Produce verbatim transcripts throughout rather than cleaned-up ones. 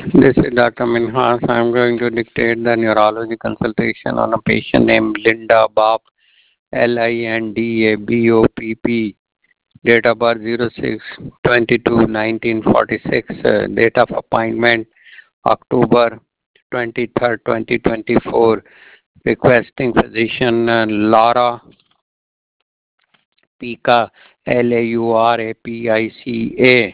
This is Doctor Minhas. I'm going to dictate the neurology consultation on a patient named Linda Bopp, L I N D A B O P P, date of birth zero six twenty-two nineteen forty-six, uh, date of appointment October twenty-third, twenty twenty-four, requesting physician uh, Laura Pica, L A U R A P I C A.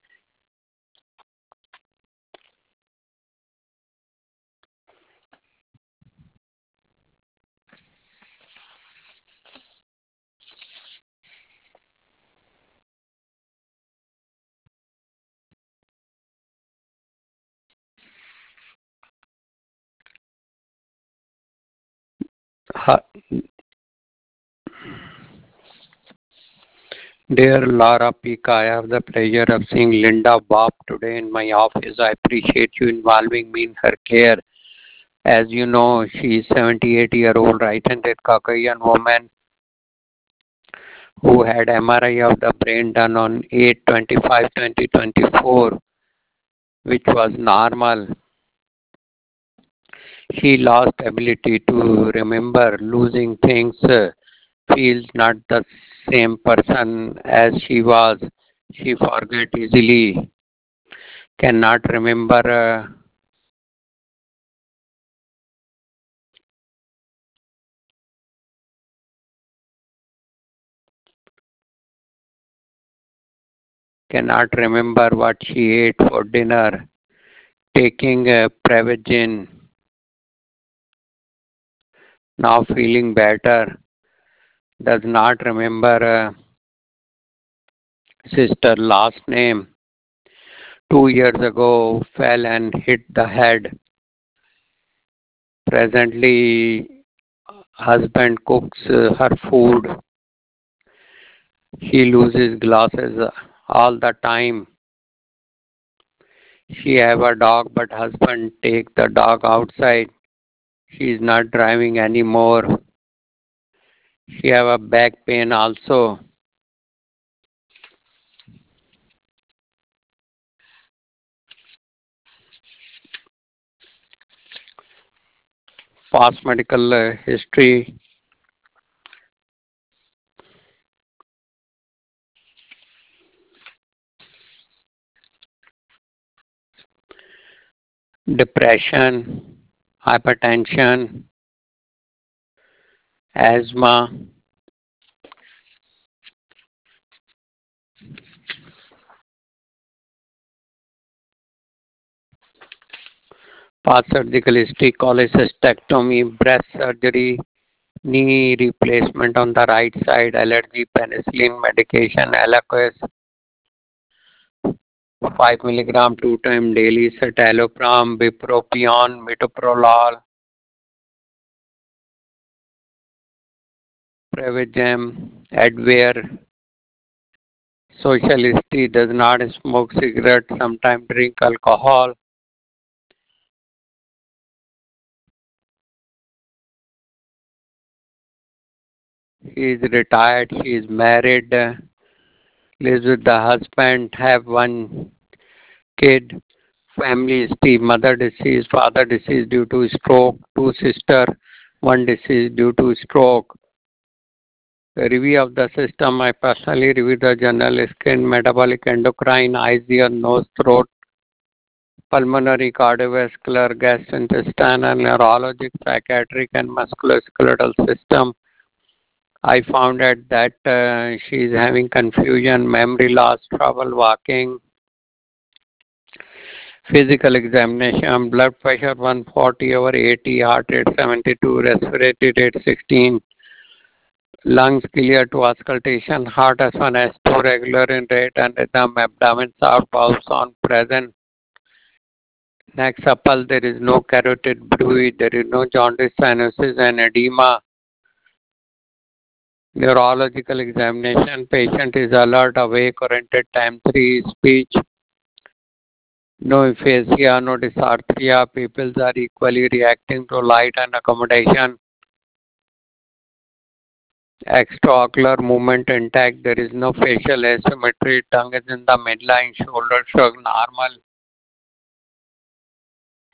Dear Laura Pica, I have the pleasure of seeing Linda Bob today in my office. I appreciate you involving me in her care. As you know, she is seventy-eight-year-old right-handed Caucasian woman who had M R I of the brain done on eight twenty-five twenty twenty-four, which was normal. She lost ability to remember, losing things, uh, feels not the same person as she was. She forget easily, cannot remember uh, cannot remember what she ate for dinner, taking a Prevagen, now feeling better, does not remember uh, sister last name, two years ago fell and hit the head. Presently, husband cooks uh, her food. She loses glasses uh, all the time. She have a dog, but husband take the dog outside. She is not driving anymore. She have a back pain also. Past medical uh, history, depression, hypertension, asthma, past surgical history, cholecystectomy, breast surgery, knee replacement on the right side, allergy, penicillin medication, Eliquis, five milligram two time daily, citalopram, bupropion, metoprolol, Prevagen, Advair. Social history, does not smoke cigarette, sometimes drink alcohol. He is retired, she is married, lives with the husband, have one kid. Family history, mother deceased, father deceased due to stroke, two sister, one deceased due to stroke. The review of the system, I personally review the general skin, metabolic, endocrine, eyes, ear, nose, throat, pulmonary, cardiovascular, gastrointestinal, neurologic, psychiatric, and musculoskeletal system. I found out that uh, she is having confusion, memory loss, trouble walking. Physical examination, blood pressure one forty over eighty, heart rate seventy-two, respiratory rate sixteen, lungs clear to auscultation, heart S one, S two regular in rate and rhythm, abdomen soft, bowel sound present. Next supple, there is no carotid bruit, there is no jaundice, cyanosis and edema. Neurological examination, patient is alert, awake, oriented, time three, speech, no aphasia, no dysarthria, pupils are equally reacting to light and accommodation. Extraocular movement intact, there is no facial asymmetry, tongue is in the midline, shoulder shrug normal.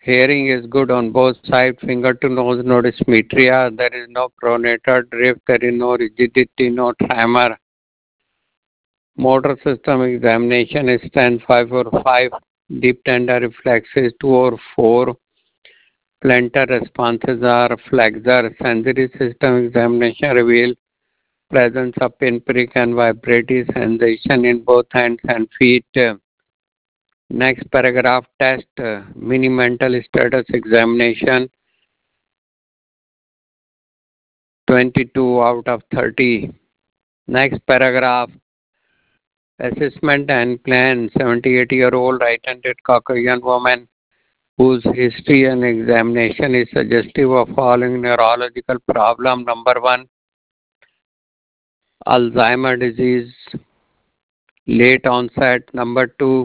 Hearing is good on both sides, finger to nose, no dysmetria. There is no pronator drift. There is no rigidity, no tremor. Motor system examination is strength five or five. Deep tender reflexes two or four. Plantar responses are flexor. Sensory system examination reveal presence of pinprick and vibratory sensation in both hands and feet. Next paragraph test, mini mental status examination, twenty-two out of thirty. Next paragraph, assessment and plan, seventy-eight-year-old right-handed Caucasian woman whose history and examination is suggestive of following neurological problem. Number one, Alzheimer disease, late onset. Number two,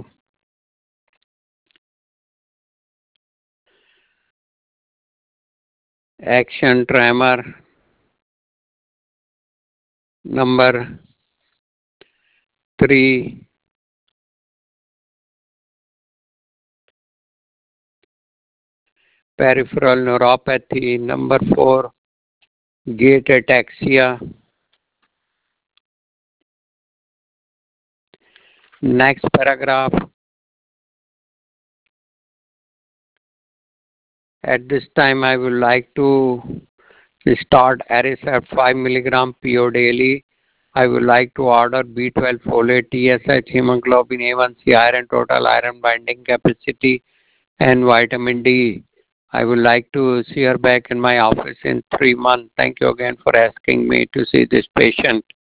action tremor. Number three, peripheral neuropathy. Number four, gait ataxia. Next paragraph. At this time, I would like to start Aricept five milligram P O daily. I would like to order B twelve, folate, T S H, hemoglobin A one C, iron, total iron binding capacity, and vitamin D. I would like to see her back in my office in three months. Thank you again for asking me to see this patient.